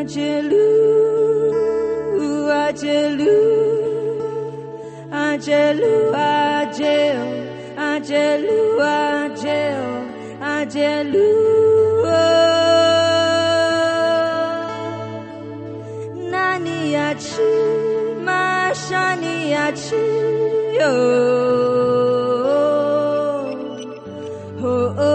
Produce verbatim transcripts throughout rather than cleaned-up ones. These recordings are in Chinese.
Angelu, Angelu, Angelu, Angelu, Angelu, Angelu, Nani yachi, Mashani yachi, yo, oh, oh.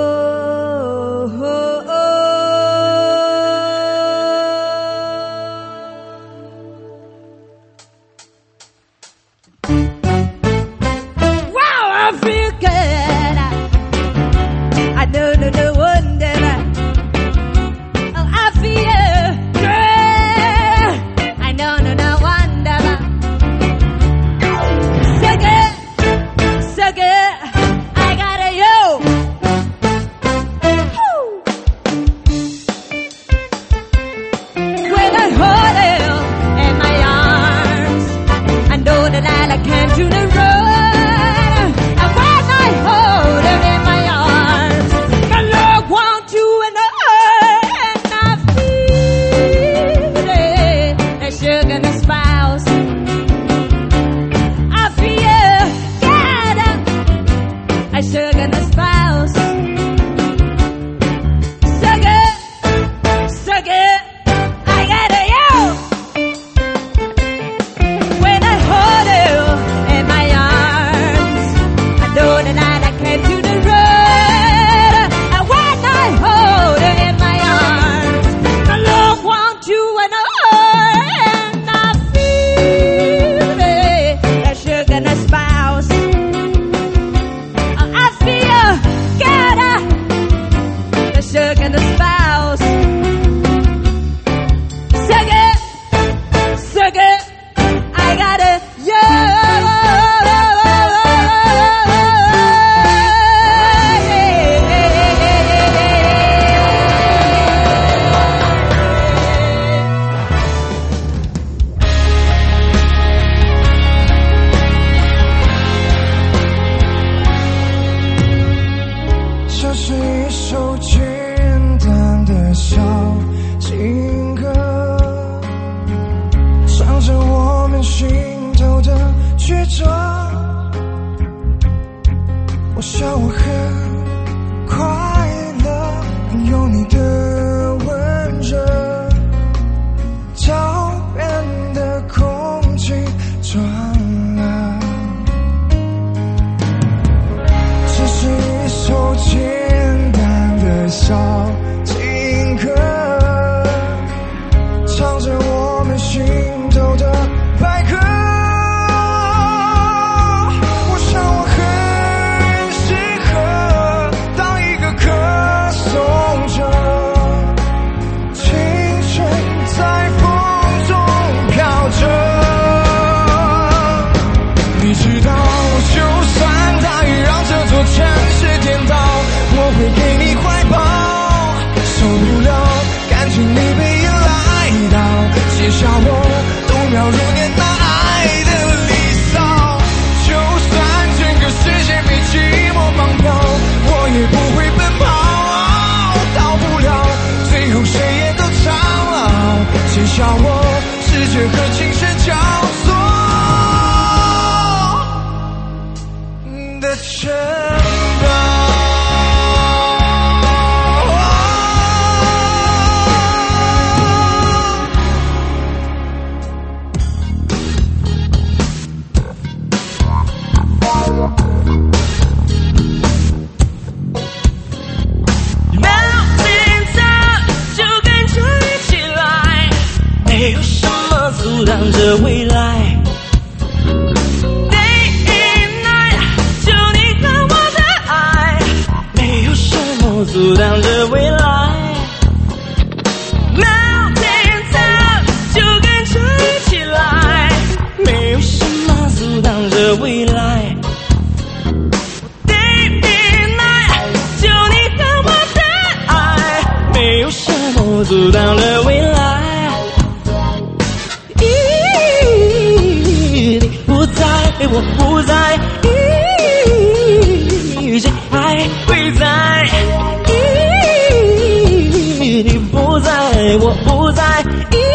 我不在意。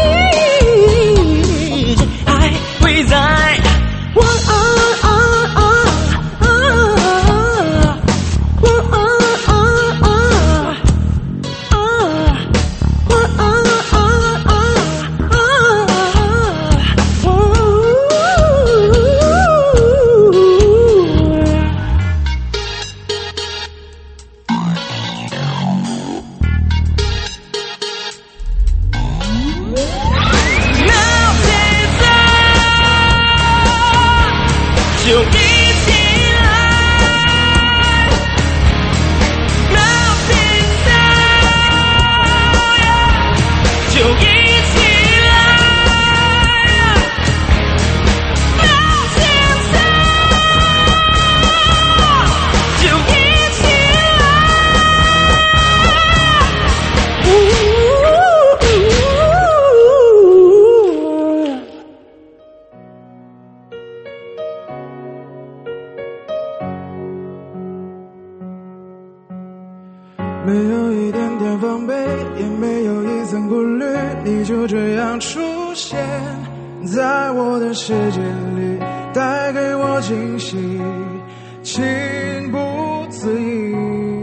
没有一点点防备，也没有一丝顾虑，你就这样出现在我的世界里，带给我惊喜，情不自已。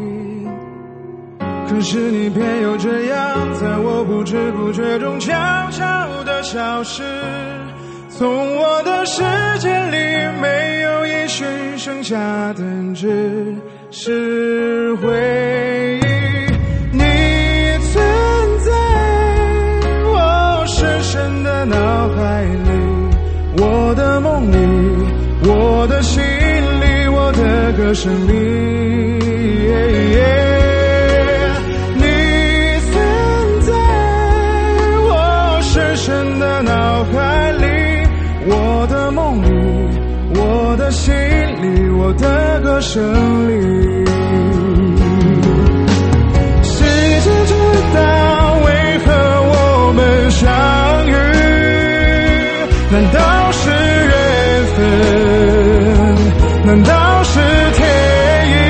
可是你偏又这样，在我不知不觉中悄悄地消失，从我的世界里没有音讯，剩下的只是回忆。你存在我深深的脑海里，我的梦里，我的心里，我的歌声里。你存在我深深的脑海里，我的梦里，我的心里，我的歌声里。谁知知道为何我们相遇？难道是缘分？难道是天意？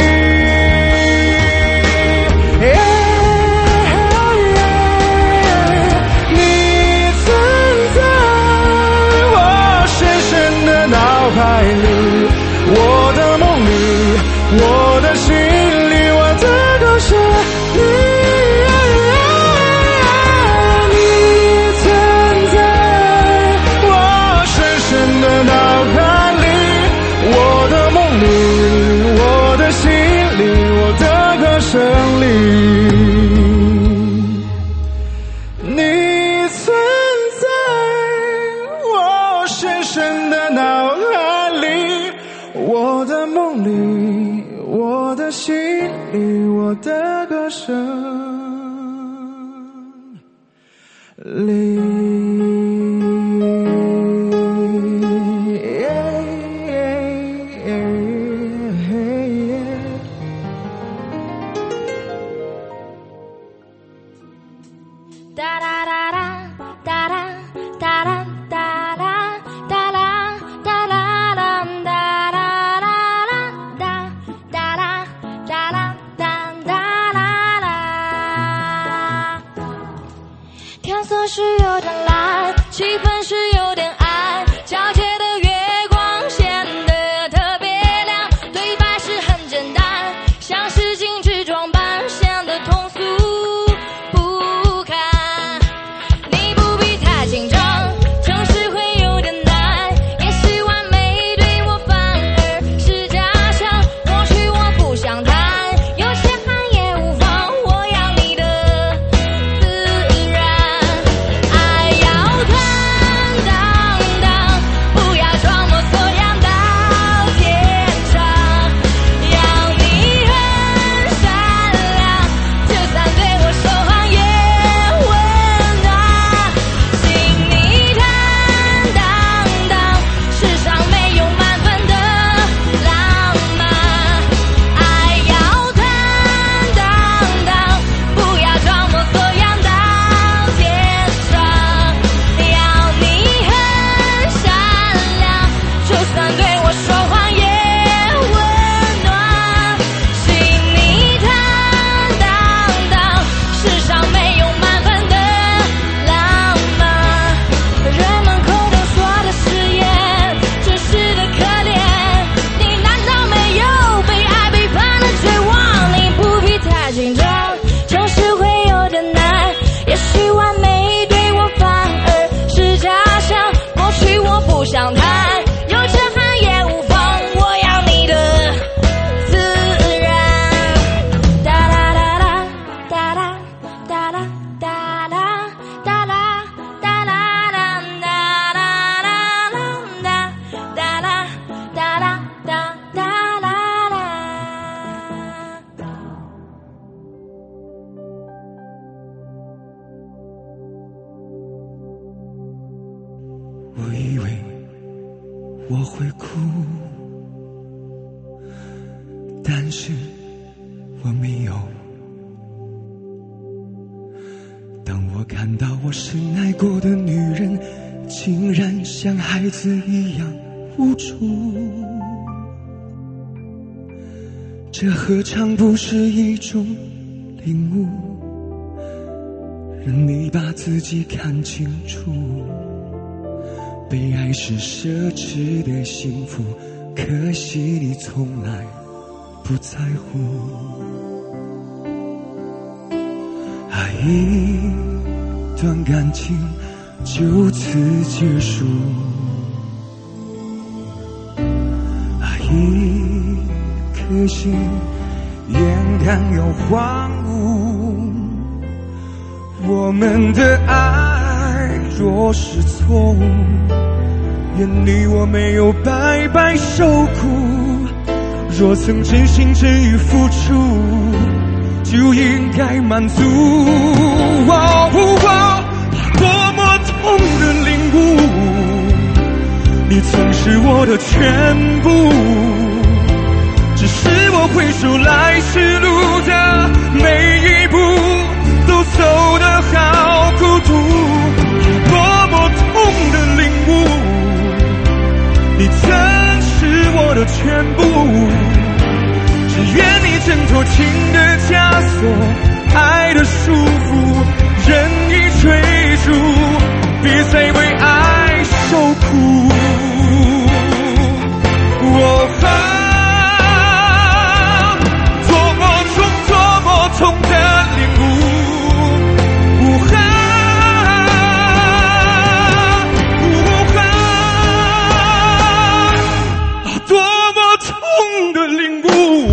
你存在我深深的脑海里，我的梦里，我的心里，我的歌声里。你存在我深深的脑海里，我的梦里，我的心里，我的歌声里。你存在我深深的脑海里，我的梦里，我的心里，我的歌声里。 哒啦啦啦，哒啦哒啦哒啦哒啦哒啦啦哒啦啦啦哒哒啦哒啦哒哒啦啦。天色是有点蓝，气氛是有点暗，皎洁的月光显得特别亮，对白是很简单，像是精致装扮，显得通俗不堪。你不必太紧张，城市会有点难，也许完美对我反而是假象，过去我不想谈，有些寒也无妨，我要你的自然。爱要坦荡荡，不要装模作样到天长，要你很善良，就算对我说谎也温暖。请你坦荡荡，世上没有满分的浪漫。爱要坦荡荡，不要装模作样到天长，要你很善良，就算对我说谎也温暖。请你坦荡荡，世上没有满分的浪漫。人们口中说的誓言，真实的可怜，你难道没有被爱背叛的绝望？你不必太紧张，城市会有点难，也许完美对我反而是假象，过去我不想谈，有缺憾也无妨，我要你的自然。哒啦啦啦，哒啦哒啦哒啦哒啦哒啦啦哒啦啦啦哒哒啦哒啦哒哒啦啦。 我以为我会哭，但是我没有。当我看到我深爱过的女人，竟然像孩子一样无助，这何尝不是一种领悟，让你把自己看清楚。被爱是奢侈的幸福，可惜你从来不在乎。爱一段感情就此结束，爱一颗心眼看要荒芜。我们的爱若是错误，愿你我没有白白受苦。若曾真心真意付出，就应该满足。哦哦，多么痛的领悟，你曾是我的全部。只是我回首来时路的每一步，都走得好孤独。多么痛的领悟，你曾是我的全部。只愿你挣脱情的枷锁，爱的束缚，任意追逐，别再为爱受苦。哦啊，多么痛，多么痛的领悟。哦啊，多么痛的领悟。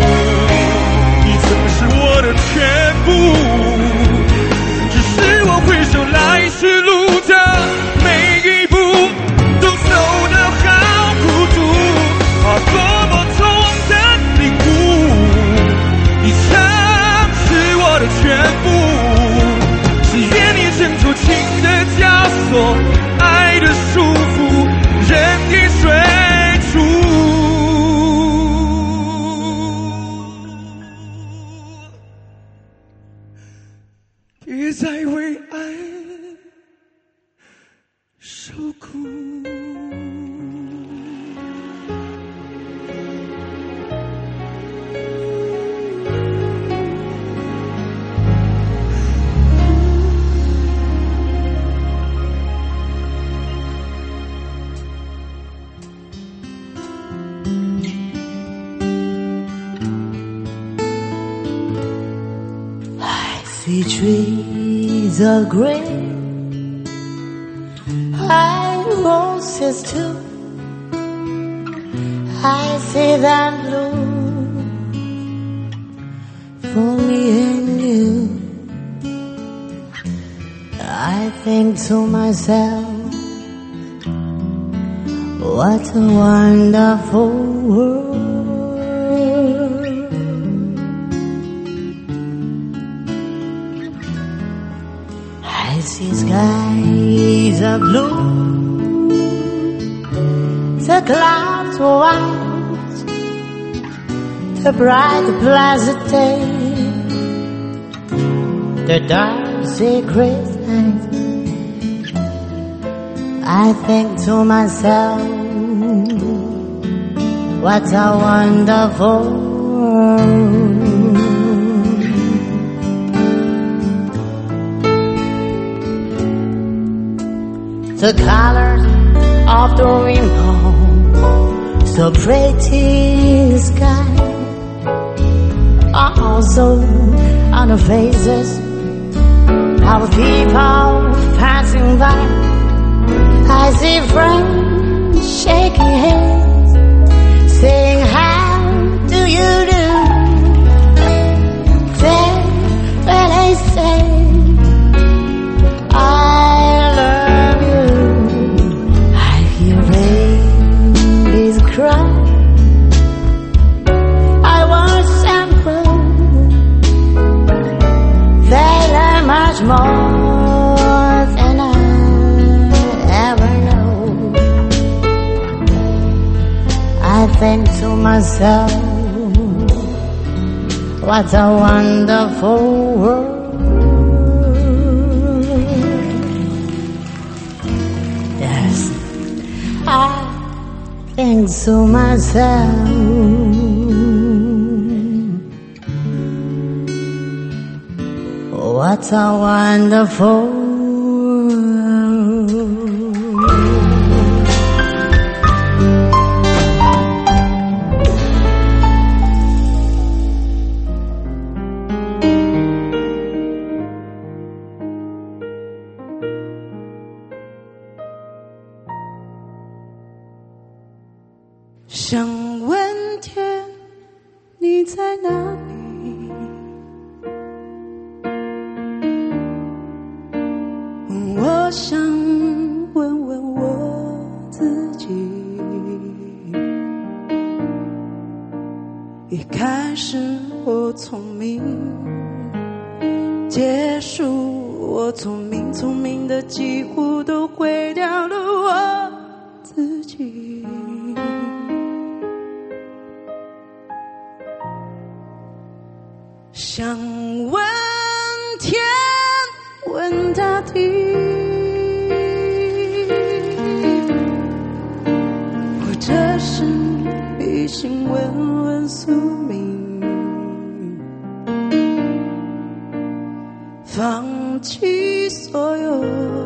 全部，只是我回首来时路的每一步，都走得好孤独。啊，多么痛的领悟，你曾是我的全部。只愿你挣脱情的枷锁，爱的束缚，任意追逐。别再为爱受苦。 The trees are green, I roses too. I see them bloom for me and you. I think to myself, what a wonderful world. I see skies are blue, the clouds are white, the bright pleasant day, the dark secret night. I think to myself, what a wonderful world. The colors of the rainbow, so pretty in the sky, are also on the faces of people passing by. I see friends shaking hands, saying, how do you do? Then when they say, I love you, I hear babies cry. I watch them grow, they learn much more than I ever know. I think to myself, what a wonderful world. Yes, I think to myself, What a wonderful world. 想问天，你在哪里？我想问问我自己。一开始我聪明，结束我聪明，聪明的几乎都毁掉了我自己。想问天，问大地，或者是笔信问问宿命，放弃所有，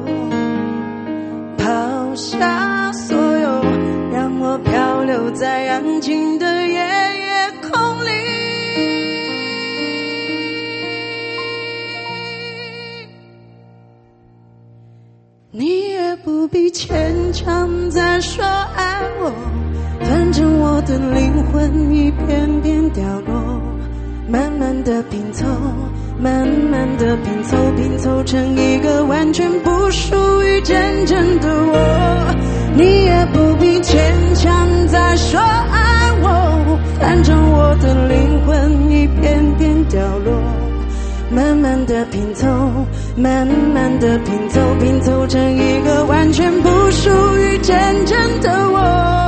抛下所有，让我漂流在安静的夜夜空里。你也不必牵强再说爱我，反正我的灵魂一片片掉落，慢慢的拼凑，慢慢的拼凑，拼凑成一个完全不属于真正的我。你也不必牵强再说爱我，反正我的灵魂一片片掉落，慢慢的拼凑，慢慢的拼凑，拼凑成一个完全不属于真正的我。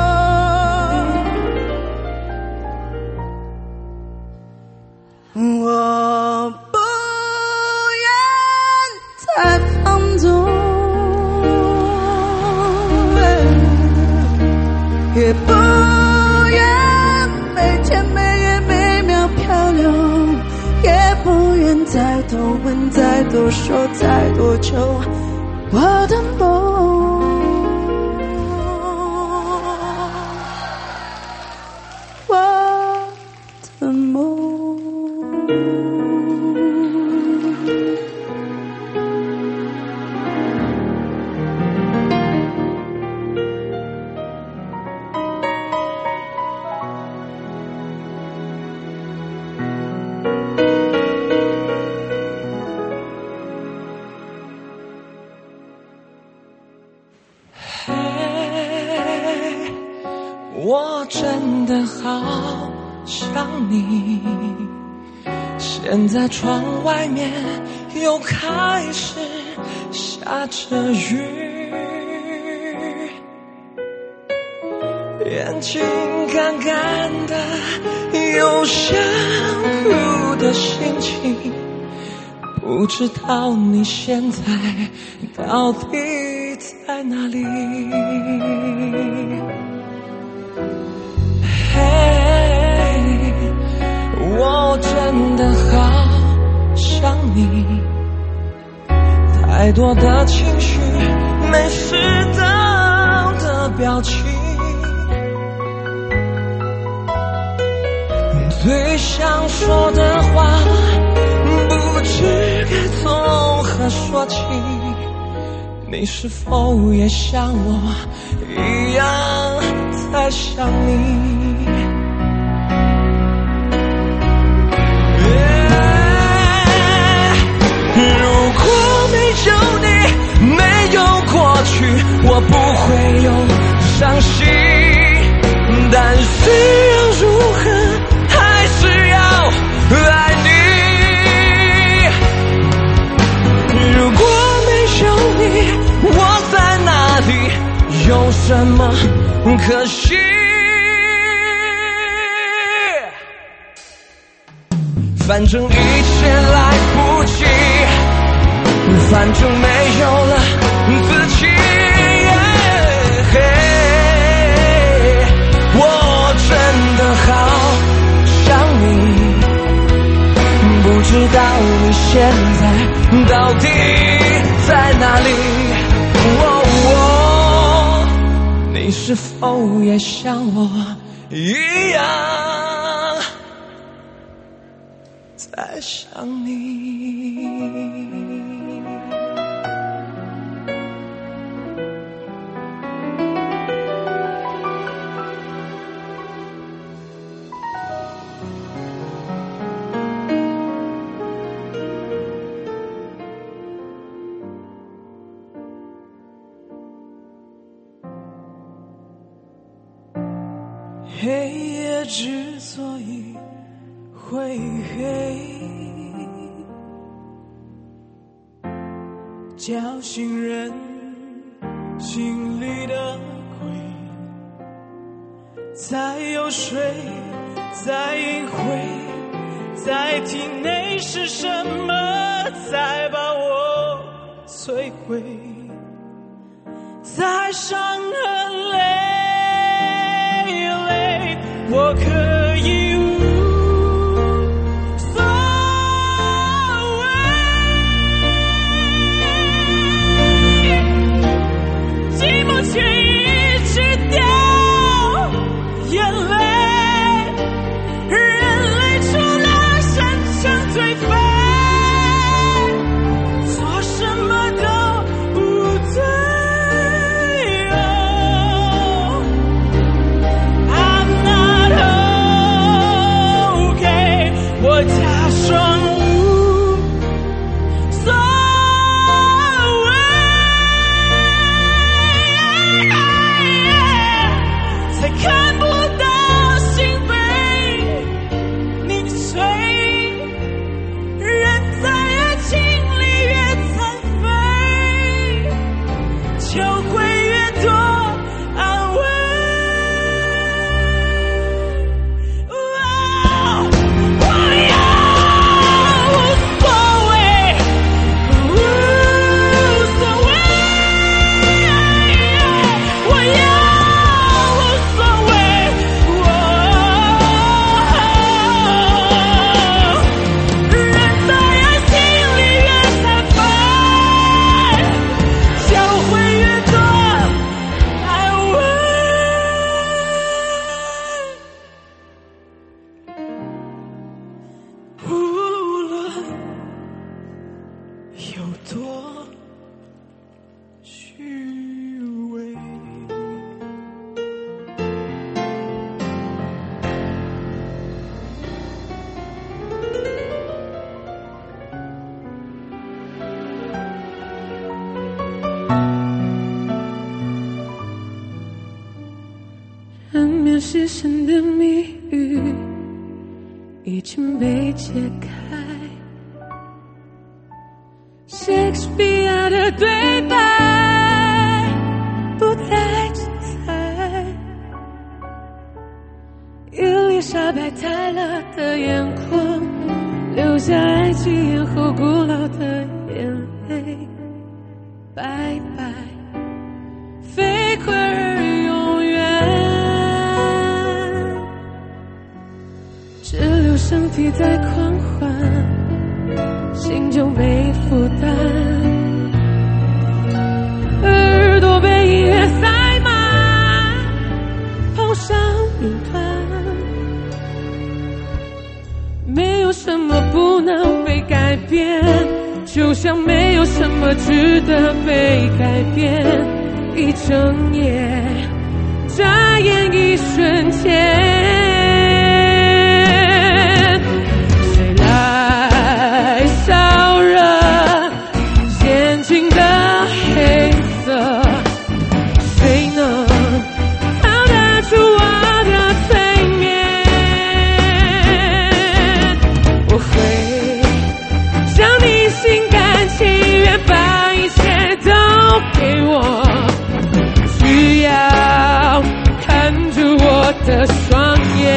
我不愿再放纵，也不愿每天每夜每秒漂流，也不愿再多问再多说再多求我的梦。我的梦。 我真的好想你，现在窗外面又开始下着雨，眼睛干干的，有想哭的心情，不知道你现在到底在哪里。我真的好想你，太多的情绪没适当的表情，最想说的话不知该从何说起，你是否也像我一样在想你？如果没有你，没有过去，我不会有伤心，但是要如何还是要爱你。如果没有你，我在哪里，有什么可惜？反正一切来不及，反正没有了自己。我真的好想你，不知道你现在到底在哪里？哦哦，你是否也像我一样在想你？黑夜之所以会黑，叫醒人心里的鬼，在游说，在隐晦，在体内是什么在把我摧毁，在伤痕累累，我可以无所谓，寂寞却一直掉眼泪，人类除了生成颓废，做什么都不对。我假装无所谓，才看不到心扉凝碎，人在爱情里越残废，就会越多安慰。有多虚伪？ 人面狮身的谜语已经被解开。Shakespeare 的对白不再精彩，伊丽莎白泰勒的眼眶留下爱情咽后古老的眼泪，拜拜飞快而永远，只留身体在狂欢，心就没负担，耳朵被音乐塞满，碰上云端，没有什么不能被改变，就像没有什么值得被改变，一整夜眨眼一瞬间，烧热眼睛的黑色，谁能逃得出我的催眠？我会向你心甘情愿把一切都给我，需要看住我的双眼。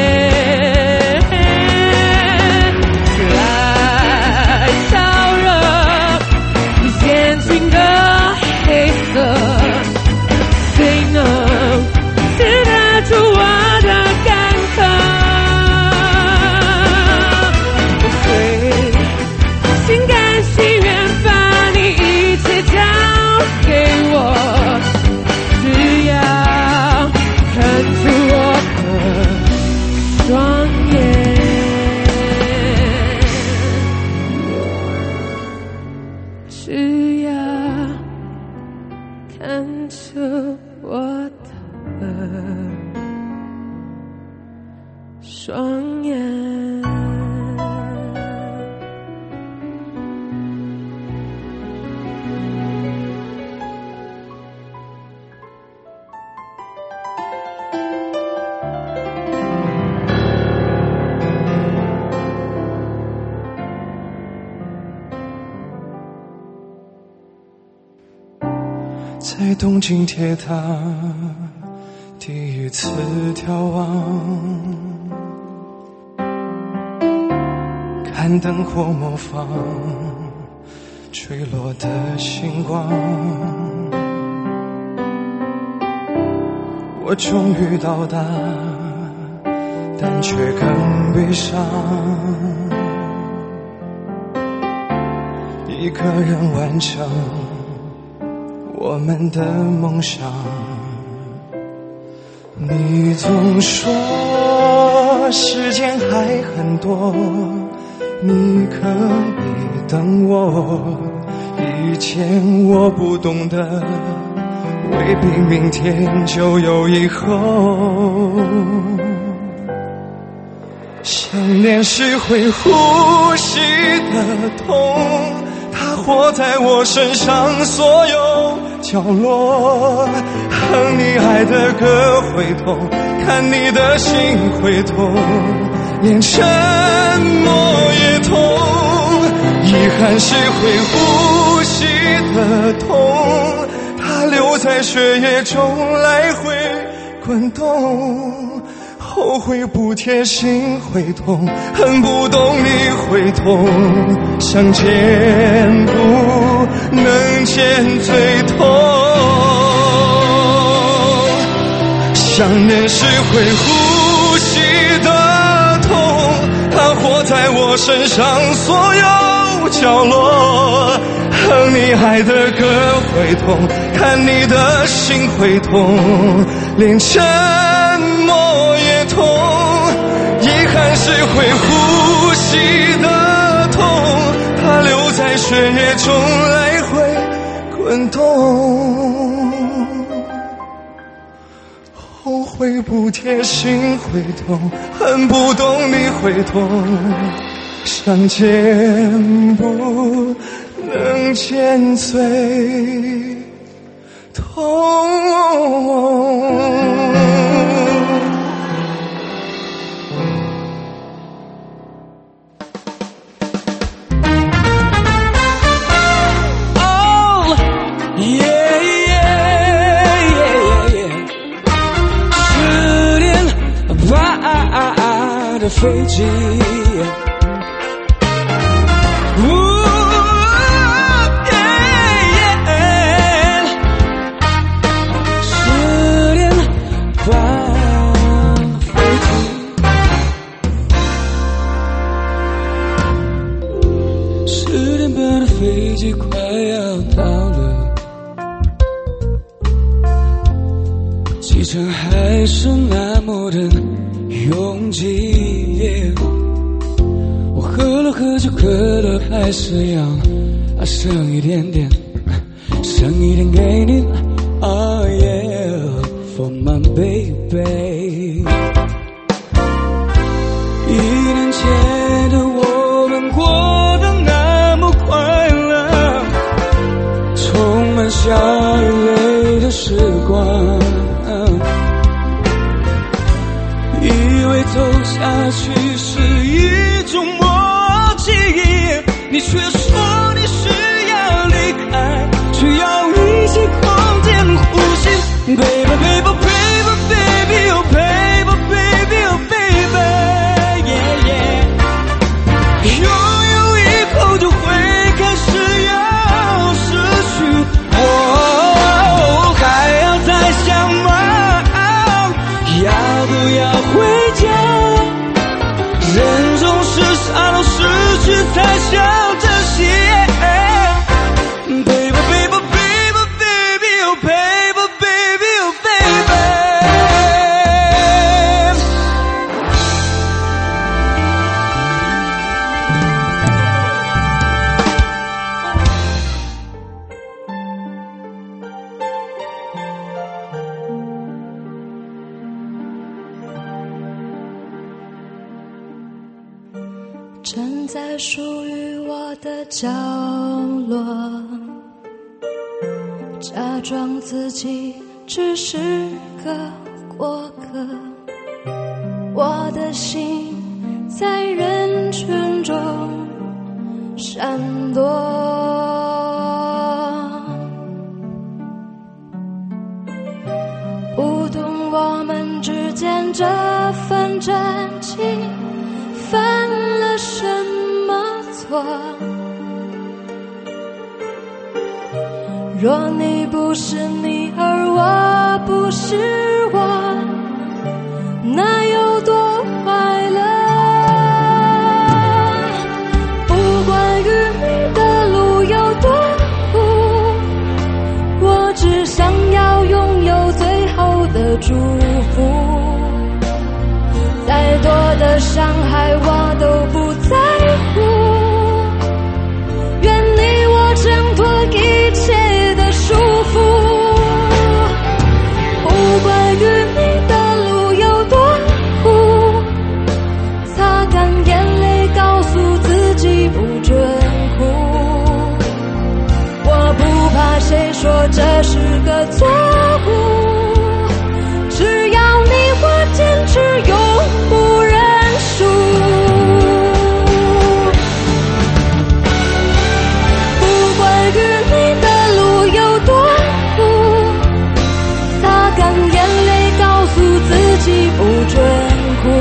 在东京铁塔第一次眺望，看灯火模仿坠落的星光，我终于到达，但却更悲伤，一个人完成我们的梦想。你总说时间还很多，你可以等我，以前我不懂得，未必明天就有以后。想念是会呼吸的痛，它活在我身上所有角落，哼你爱的歌会痛，看你的心会痛，连沉默也痛。遗憾是会呼吸的痛，它留在血液中来回滚动，后悔不贴心会痛，恨不懂你会痛，相见不能见最痛。想念是会呼吸的痛，它活在我身上所有角落，哼你爱的歌会痛，看你的心会痛，连沉默也痛。遗憾是会呼吸的痛，它留在血液中来回滚动，后悔不贴心会痛，恨不懂你会痛，相见不能见最痛。 的飞机，十点半飞机，十点半的飞机快要到了，机场还是那么的拥挤，我喝了喝就渴了，还是要啊剩一点点，剩一点给你 ，Oh yeah for my baby。一年前的我们过得那么快乐，充满笑与泪的时光。以为走下去是一种默契，你却说你需要离开，需要一些空间呼吸。Baby baby baby baby oh baby baby oh baby yeah yeah， 拥有以后就会开始要失去，我还要再想吗？要不要回家？人总是傻到失去才晓珍惜。Baby baby baby baby oh baby baby oh baby。 站在属于我的角落，假装自己只是个过客，我的心在人群中闪躲。 犯了什么错？若你不是你，而我不是我，那有多快乐？不管与你的路有多苦，我只想要拥有最后的祝福。再多的伤害我都不在乎，愿你我挣脱一切的束缚。不管与你的路有多苦，擦干眼泪告诉自己不准哭。我不怕谁说这是个错误，只要你我坚持永不认输。不管与你的路有多苦，擦干眼泪告诉自己不准哭。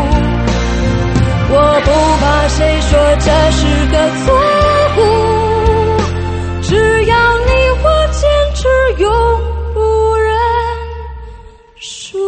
我不怕谁说这是个错误，只要你我坚持永不认输。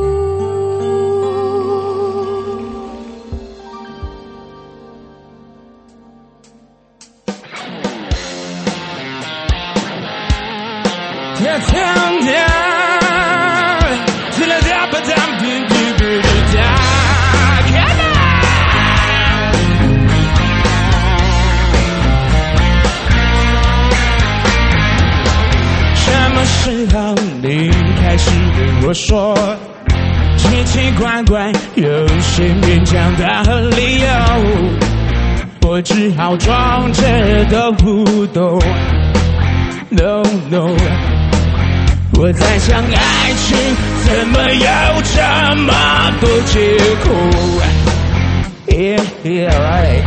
什么时候你开始跟我说奇奇怪怪有些勉强的理由，我只好装着都不懂。No no， 我在想爱情怎么有这么多借口。Yeah, yeah, right。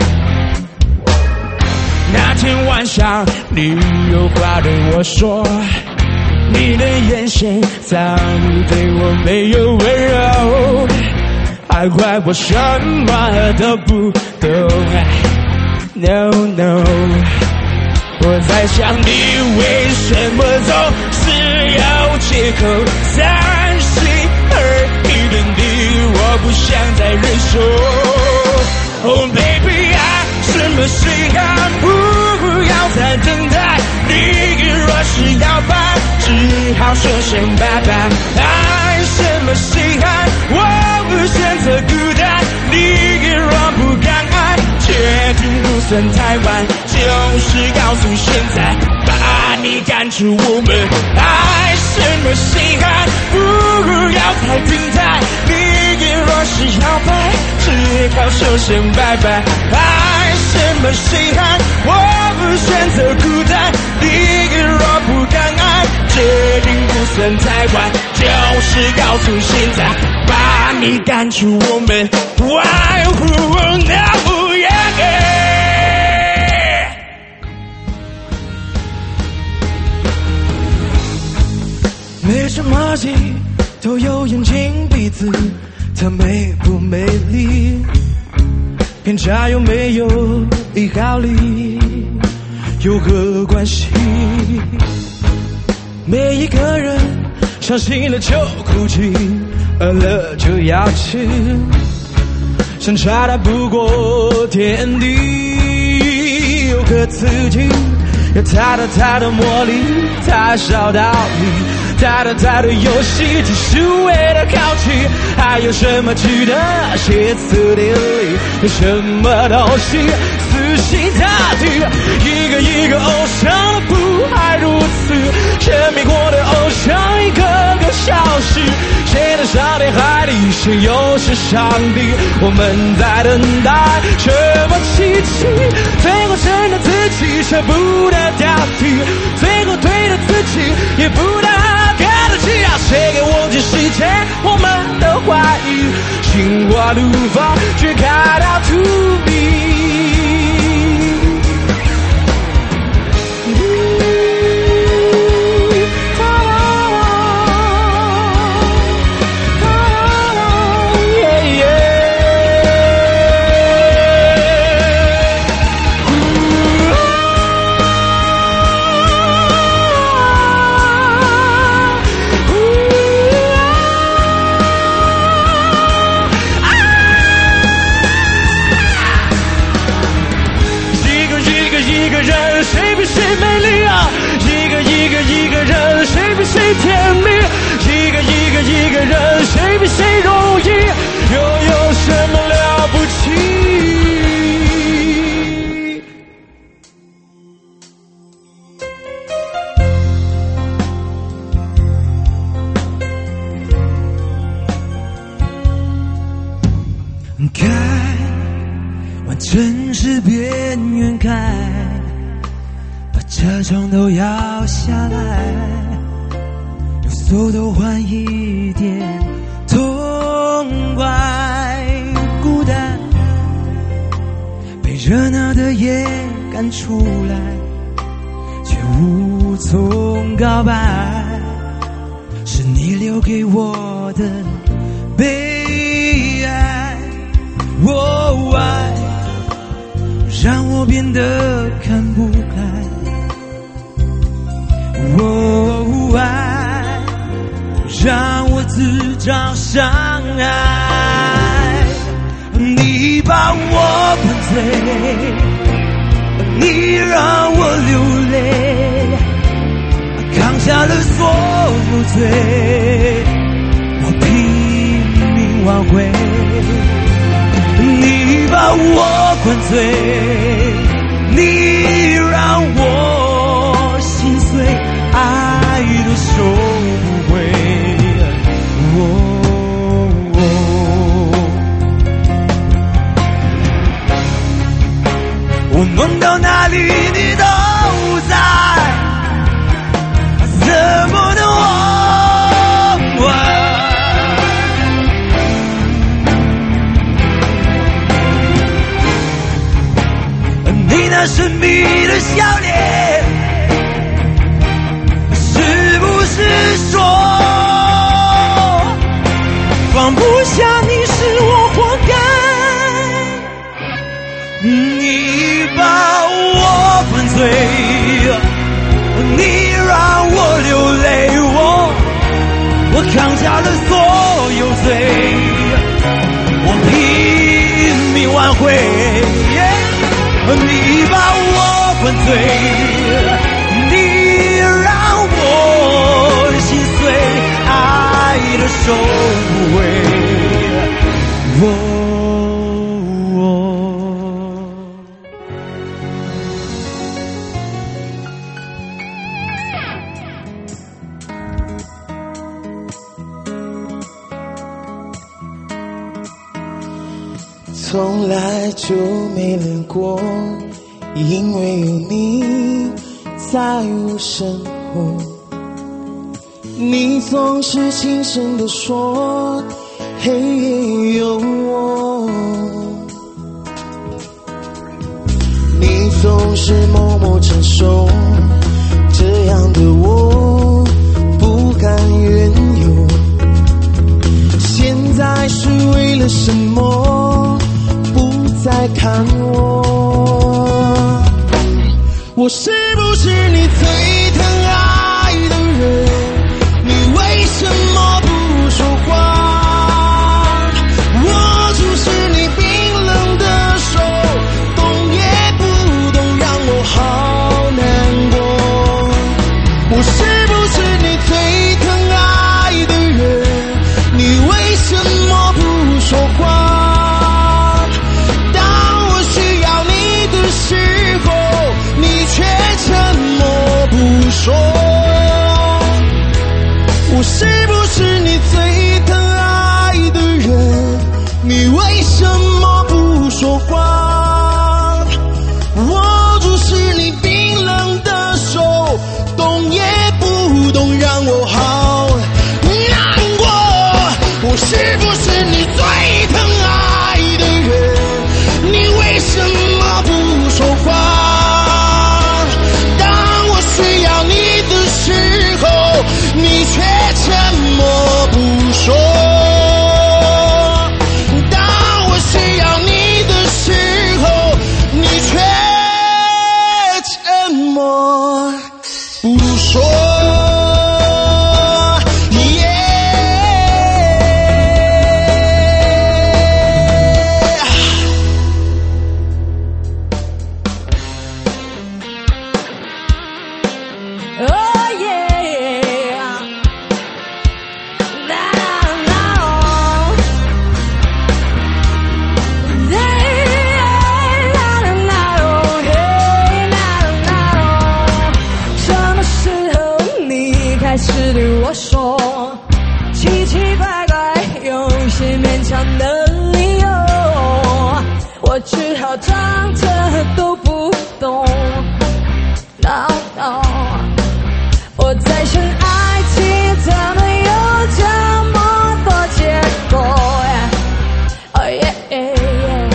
那天晚上你有话对我说，你的眼神早已对我没有温柔，还怪我什么都不懂。No no， 我在想你为什么总是有借口，三心二意的你我不想再忍受。Oh baby， 爱什么稀罕，不要再等待，你若是要拜，只好说声拜拜。爱什么稀罕，我不选择孤单，你若不敢爱，决定不算太晚，就是告诉现在，把你赶出我们。爱什么稀罕，不要再等待，你若是要拜，只好说声拜拜。爱什么稀罕，我不选择孤单，你若不敢爱，决定不算太晚，就是告诉现在，把你赶出我们。Why who now yeah。没什么戏，都有眼睛鼻子，她美不美丽，偏差有没有一毫厘，有何关系？每一个人伤心了就哭泣，饿了就要吃，相差大不过天地，有个刺激，有它的它的魔力，太少道理。太多太多游戏只是为了靠近，还有什么值得歇斯底里？有什么东西死心塌地？一个一个偶像不还如此？神秘过的偶像一个个消失，谁能上天海底？谁又是上帝？我们在等待什么奇迹？最后承认自己舍不得掉地，最后对着自己也不得看得起啊！谁给我解释前我们的怀疑？心花怒放，却开到荼蘼。 个人，谁比谁美丽啊？一个一个一个人，谁比谁甜蜜？一个一个一个人，谁比谁容易？又有什么了不起？开，往城市边缘开，把车窗都摇下来，用速度换一点痛快。孤单被热闹的夜赶出来，却无从告白，是你留给我的悲哀。哦，爱让我变得看不开。哦，爱让我自找伤害。你把我灌醉，你让我流泪，扛下了所有罪，我拼命挽回。你把我灌醉，你让我心碎，爱的收不回。哦哦，我梦到哪里你都在，怎么能忘怀？你那神秘的笑脸，是不是说放不下你是我活该？你把我灌醉，你让我流泪，我我扛下了所有罪，我拼命挽回。yeah你把我灌醉，你让我心碎，爱的收不回。哦哦， 从来就没冷过，因为有你在我身后。你总是轻声地说，黑夜有我。你总是默默承受，这样的我不甘愿有。现在是为了什么再看我？我是不是你最疼爱的人？你为什么不说话？握住是你冰冷的手，动也不动，让我好难过。我是不是你最疼爱的人？你为什么不说话？时候，你却沉默不我装着都不懂。No no， 我在想爱情怎么有这么多结果 ？Oh yeah yeah yeah。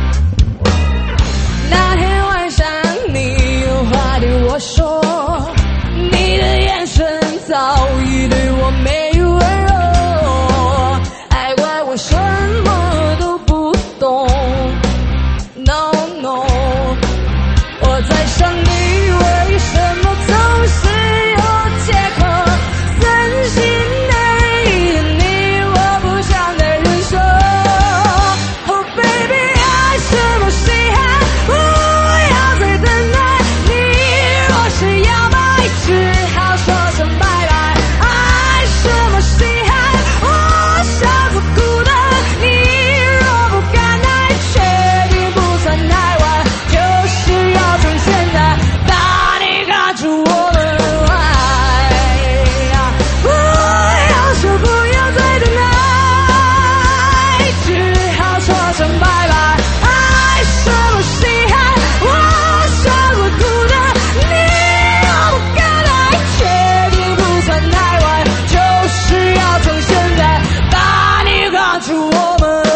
那天晚上你有话对我说，你的眼神早已对我没有温柔，爱怪我什么都不懂。No no， 我在想你为什么总是有借口，真心的你我不想再忍受。Oh baby， 爱什么稀罕，不要再等待。你若是要买，只好说声拜拜。爱什么稀罕，我想做孤单。你若不敢爱，确定不算太晚，就是要趁现在把你赶出我们爱。不要说不要再等待，只好说声拜拜。爱什么稀罕，我想做孤单。你若不敢爱，确定不算太晚，就是要趁现在把你赶出我们爱。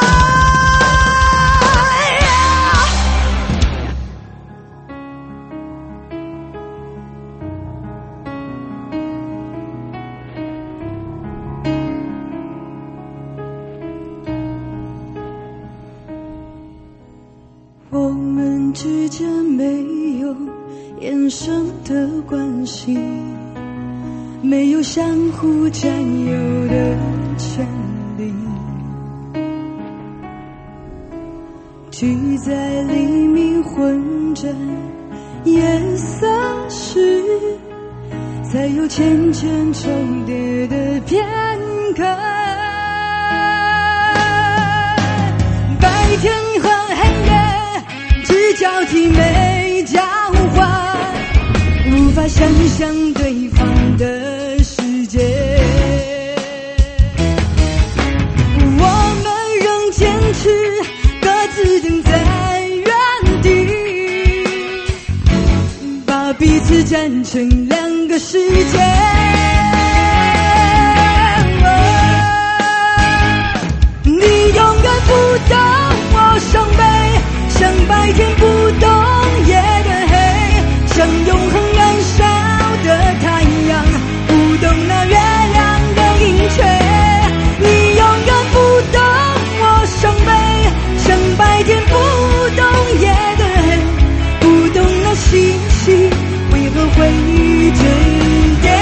我们之间没有眼神的关系，没有相互占有的权利，聚在黎明混着夜色时，才有渐渐重叠的片刻。白天和黑夜只交替没交换，无法想象对方的世界。我们仍坚持各自等在原地，把彼此站成两个世界。你永远不懂我伤悲，像白天不懂夜的黑，像永恒燃烧的太阳，不懂那月亮的盈缺。你永远不懂我伤悲，像白天不懂夜的黑，不懂那星星为何会坠跌。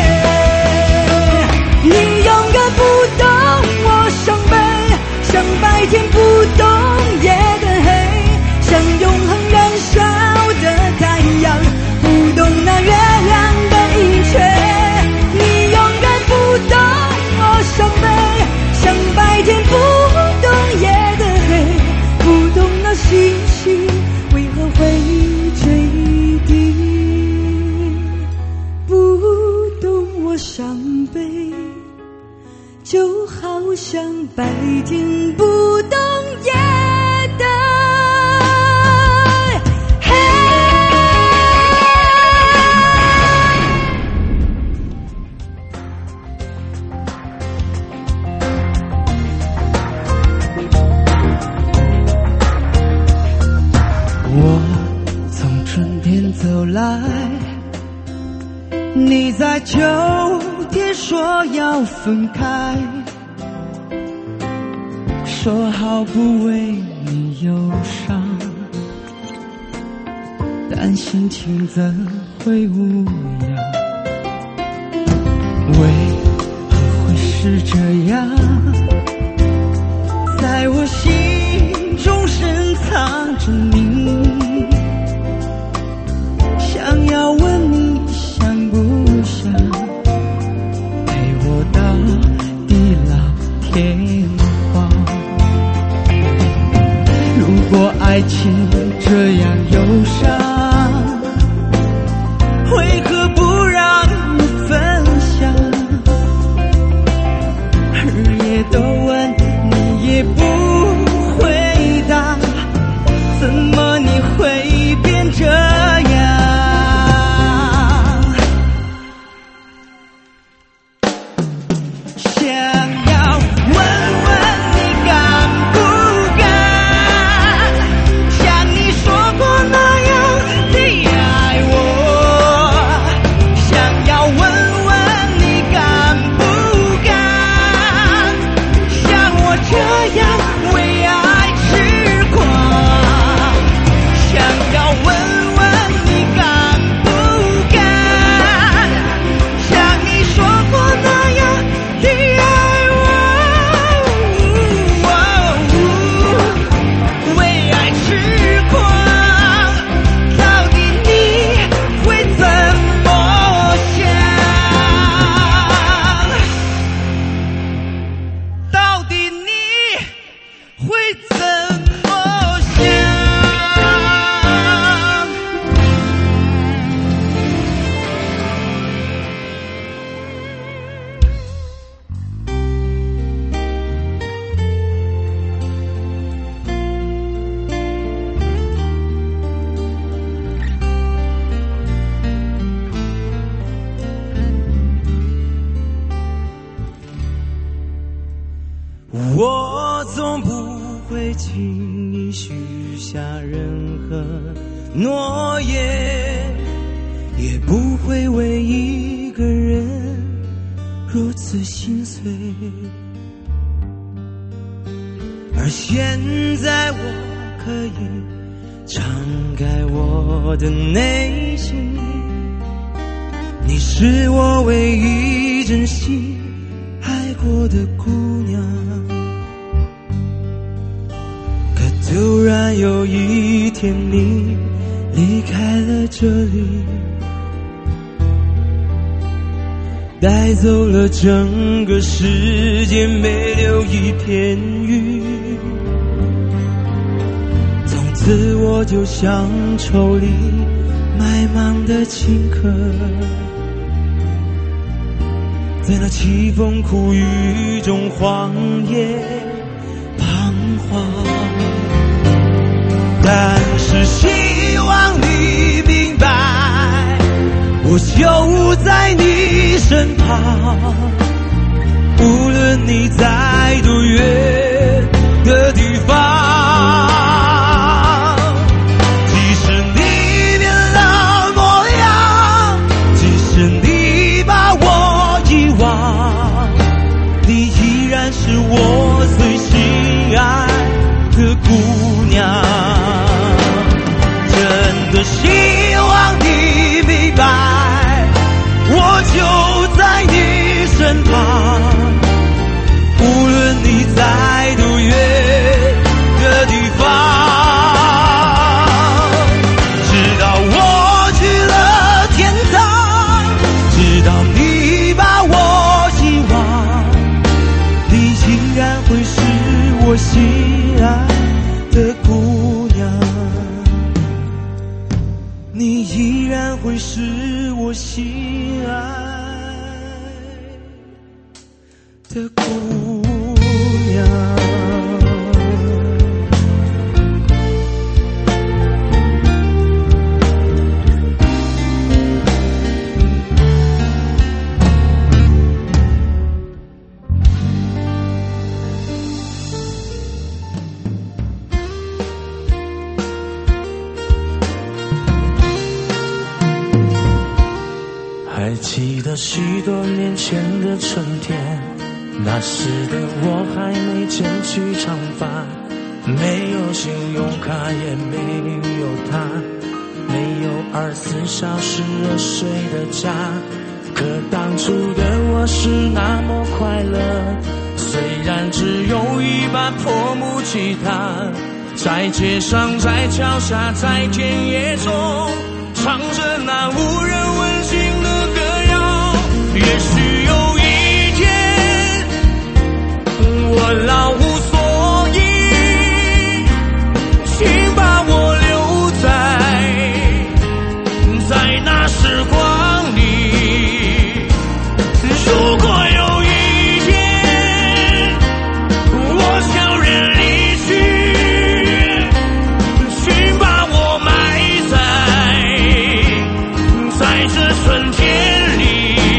你永远不懂我伤悲，像白天不懂夜的黑，像永恒燃烧的太阳，不懂那月亮的盈缺。你永远不懂我伤悲，像白天不懂夜的黑，不懂那星星为何会坠地，不懂我伤悲，就好像白天不懂夜的黑。 我从春天走来，你在秋天说要分开，说好不为你忧伤，但心情怎会无恙？为何会是这样？在我心中深藏着你，想要问你想不想陪我到地老天荒。如果爱情这样忧伤，为何不让我分享？日夜都问你也不回答， 轻易许下任何诺言，也不会为一个人如此心碎。而现在我可以敞开我的内心，你是我唯一真心爱过的姑娘。可突然有一天你离开了这里，带走了整个世界，没留一片云。从此我就像愁里埋芒的青稞，在那凄风苦雨中荒野彷徨。但是希望你明白，我就在你身旁，无论你在多远的地方。即使你变了模样，即使你把我遗忘，你依然是我最心爱的姑娘。真的希望你明白，我就在你身旁，无论你在多远的地方。直到我去了天堂，直到你把我遗忘，你依然会是我心爱的姑娘，你依然会是我心爱的姑娘。还记得许多年前的春天，那时的我还没剪去长发，没有信用卡也没有它，没有二十四小时热水的家。可当初的我是那么快乐，虽然只有一把破木吉他，在街上在桥下在田野中唱着那无人问津的歌谣。也许有一天我老无所依，请把我留在在那时光里。如果有一天我悄然离去，请把我埋在在这春天里。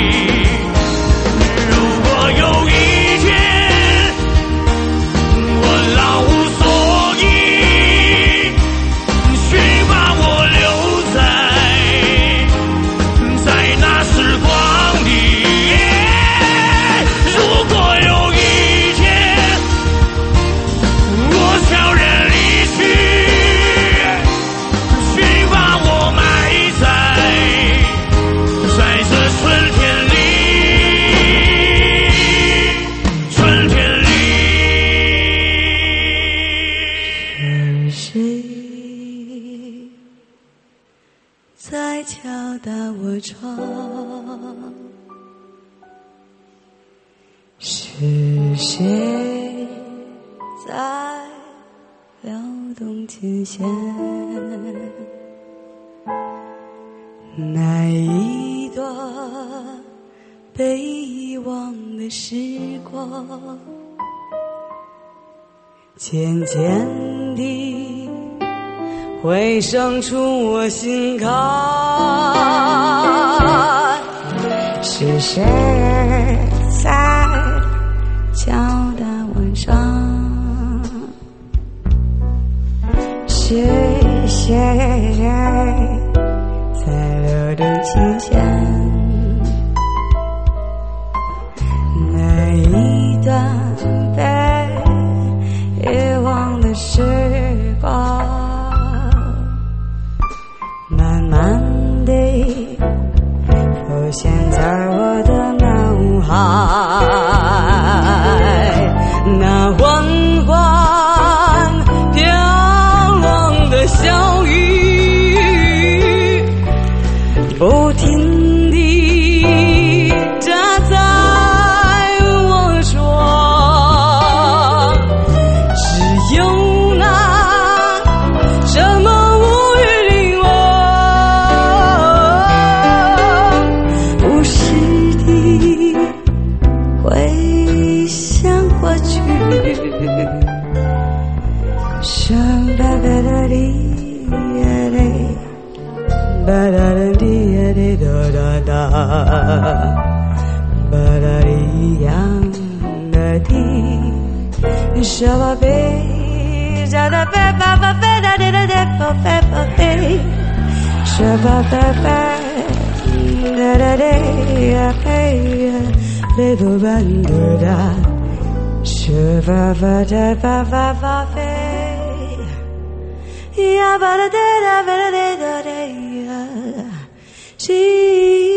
如果有一天我老无所依，请把我留在在那时光里。如果有一天我悄然离去，请把我埋在在这春天里，春天里。 是谁在敲打我窗？是谁在撩动琴弦？那一段被遗忘的时光，渐渐地回生出我心坎。是谁在敲打晚上？ 谢谢在流动琴弦那一段被遗忘的时光，慢慢地浮现在我的脑海。那缓缓飘落的小雨，不停地打在我窗，只有那这么无语凝望，不时地回想过去。什么巴拉里呀嘞，巴拉里呀嘞哒哒哒，巴拉里呀的地，什么贝，啥的贝巴巴贝哒哒哒哒巴贝巴贝，什么贝贝，哒哒哒呀嘿呀，贝不班的哒。是吧吧哒吧吧吧飞，呀吧啦哒哒吧啦哒哒哒呀，心。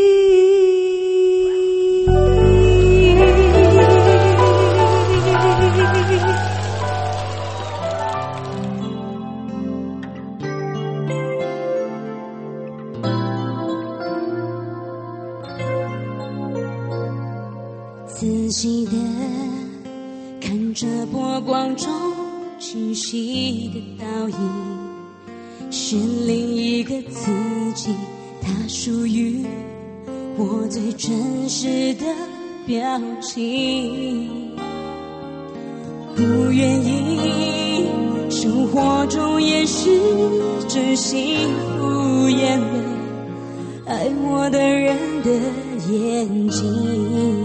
仔细的看着波光中清晰的倒影，是另一个自己，它属于我最真实的表情。不愿意生活中也是真心敷衍了爱我的人的眼睛。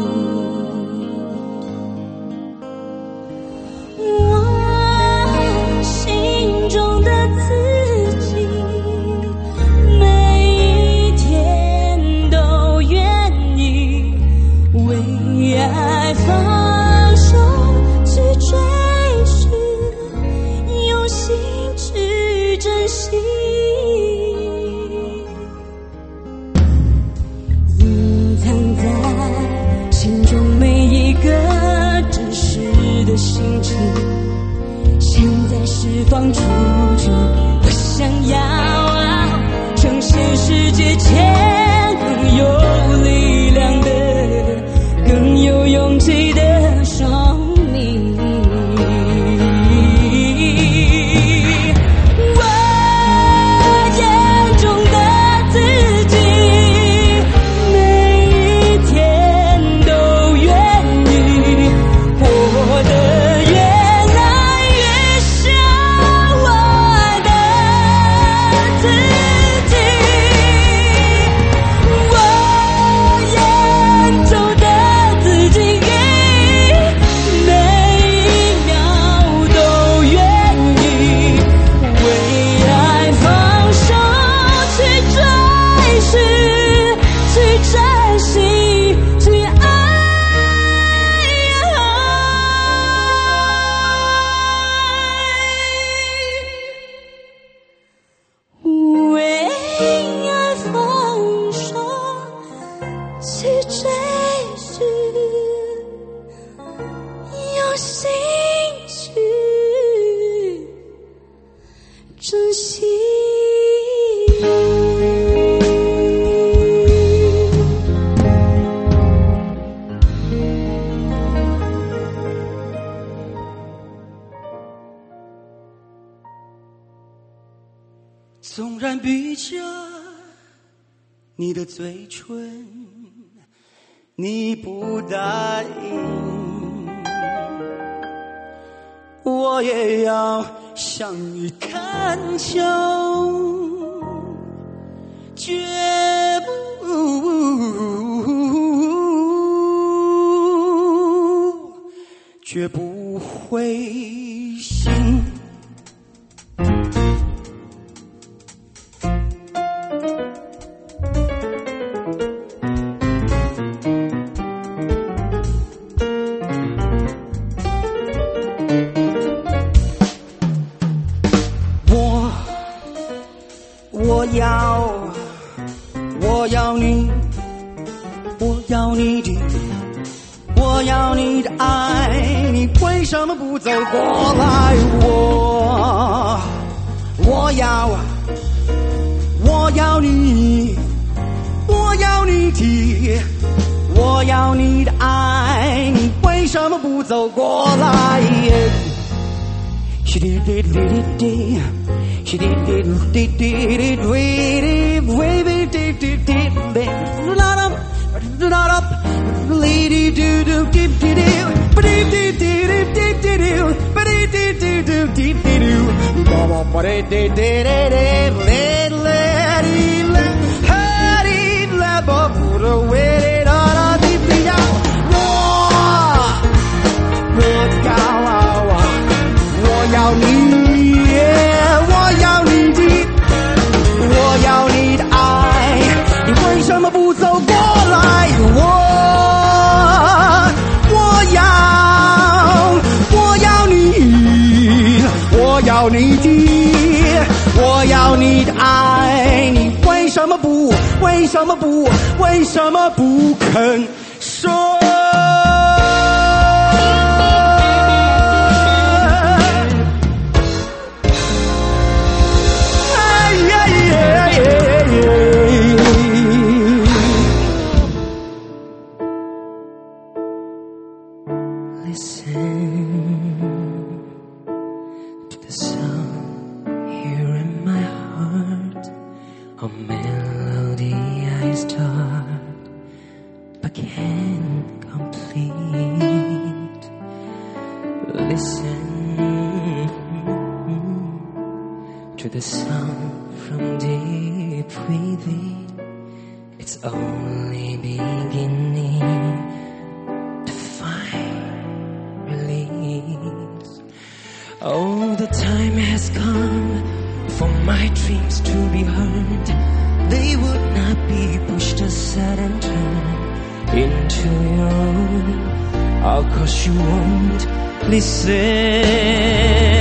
释放出去，我想要啊，呈现世界前更有力量的、更有勇气的双命。我眼中的自己，每一天都愿意活得越来越像我的自己。我眼中的自己，每一秒都愿意为爱放手，去追寻，去珍惜，去爱。为爱放手，去追寻，用心去珍惜。 纵然闭着你的嘴唇，你不答应，我也要向你恳求，绝不绝不灰心。 我要，我要你，我要你的，我要你的爱，你为什么不走过来？我，我要，我要你，我要你的，我要你的爱，你为什么不走过来？ She did it, did it, did She did it, did it, did it, baby, did it, did it, not up, not up, lady, do do, did did it, but it did did did did did, but it did did did did did, mama, but it did did it, let let it let, had it let, but put away it on a deep down, war, look out. 我要你，我要你的，我要你的爱，你为什么不走过来？我，我要，我要你，我要你的，我要你的爱，你为什么不？为什么不？为什么不肯说？ To the sound from deep within, it's only beginning to find release. Oh, the time has come for my dreams to be heard. They would not be pushed aside and turned into your own. Oh, 'cause you won't listen.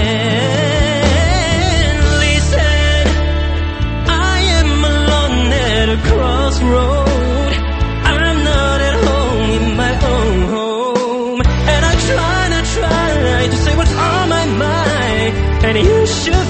Crossroad, I'm not at home in my own home, and I try to try to say what's on my mind, and you should